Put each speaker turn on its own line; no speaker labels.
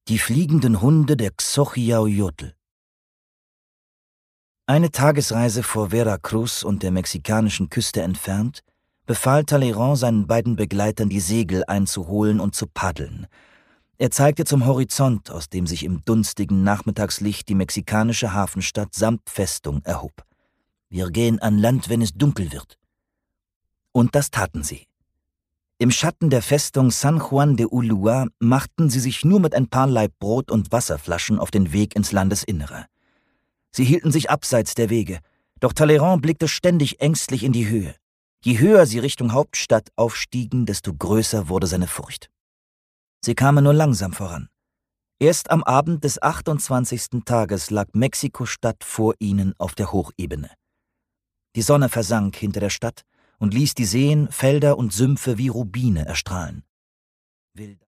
Die fliegenden Hunde der Xochiaoyotl. Eine Tagesreise vor Veracruz und der mexikanischen Küste entfernt, befahl Talleyrand seinen beiden Begleitern, die Segel einzuholen und zu paddeln. Er zeigte zum Horizont, aus dem sich im dunstigen Nachmittagslicht die mexikanische Hafenstadt samt Festung erhob. »Wir gehen an Land, wenn es dunkel wird.« Und das taten sie. Im Schatten der Festung San Juan de Ulúa machten sie sich nur mit ein paar Laib Brot und Wasserflaschen auf den Weg ins Landesinnere. Sie hielten sich abseits der Wege, doch Talleyrand blickte ständig ängstlich in die Höhe. Je höher sie Richtung Hauptstadt aufstiegen, desto größer wurde seine Furcht. Sie kamen nur langsam voran. Erst am Abend des 28. Tages lag Mexiko-Stadt vor ihnen auf der Hochebene. Die Sonne versank hinter der Stadt und ließ die Seen, Felder und Sümpfe wie Rubine erstrahlen.